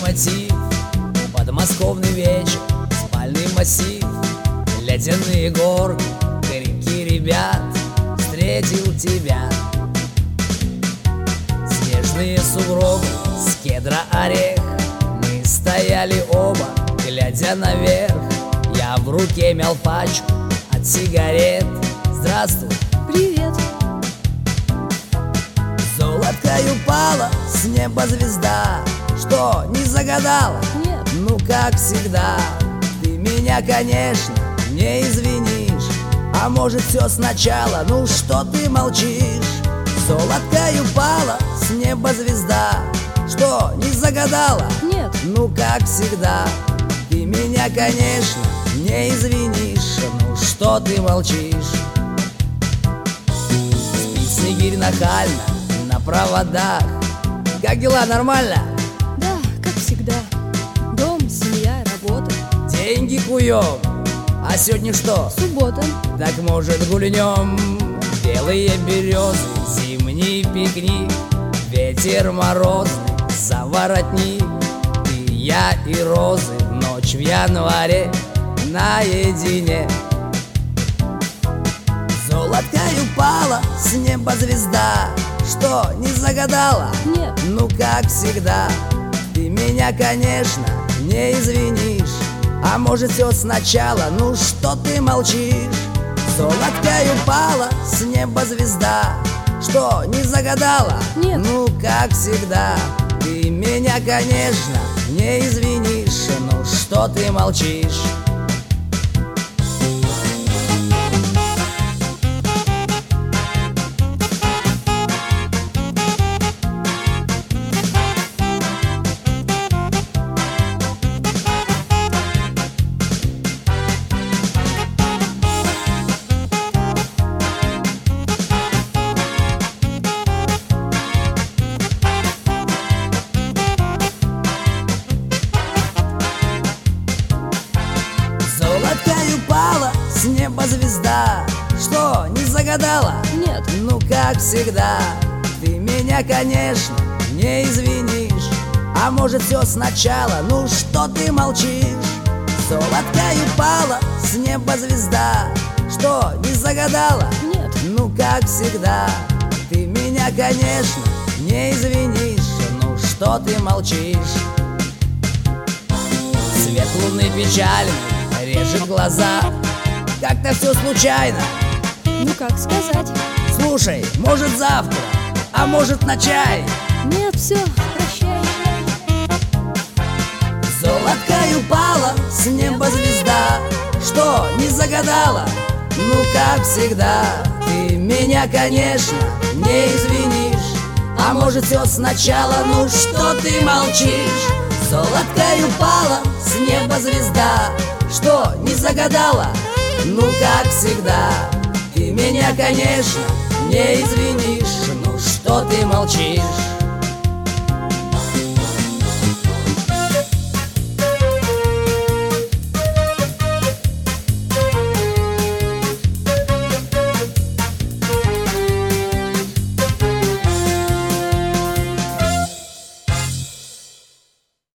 мотив, подмосковный вечер, спальный массив, ледяные горки, крики ребят, встретил тебя. Снежные сугробы с кедра орех, мы стояли оба, глядя наверх. Я в руке мял пачку от сигарет. Здравствуй. Привет. Золоткой упала с неба звезда. Что, не загадала? Нет. Ну, как всегда, ты меня, конечно, не извинишь. А может, все сначала, ну что ты молчишь? Золоткой упала с неба звезда. Что, не загадала? Нет. Ну, как всегда, ты меня, конечно, не извинишь. Ну, что ты молчишь? Спит снегирь нахально на проводах. Как дела, нормально? Да, как всегда. Дом, семья, работа. Деньги куем. А сегодня что? Суббота. Так может гульнем? Белые березы, зимний пикник, ветер морозный, за воротник. Ты, я и розы, ночь в январе наедине. Золоткой упала с неба звезда. Что, не загадала? Нет. Ну, как всегда, ты меня, конечно, не извинишь. А может, все сначала, ну что ты молчишь? Золоткой упала с неба звезда. Что, не загадала? Нет. Ну, как всегда, ты меня, конечно, не извинишь. Ну, что ты молчишь? Золоткой упала с неба звезда. Что, не загадала? Нет. Ну, как всегда, ты меня, конечно, не извинишь. А может, все сначала, ну что ты молчишь? Золоткой упала с неба звезда. Что, не загадала? Нет. Ну, как всегда, ты меня, конечно, не извинишь. Ну, что ты молчишь? Свет луны печальный режет глаза. Как-то все случайно. Ну как сказать? Слушай, может завтра, а может на чай? Нет, все, прощай. Золоткой упала с неба звезда. Что, не загадала? Ну, как всегда, ты меня, конечно, не извинишь. А может, все сначала, ну что ты молчишь? Золоткой упала с неба звезда. Что, не загадала? Ну, как всегда, ты меня, конечно, не извинишь. Ну, что ты молчишь?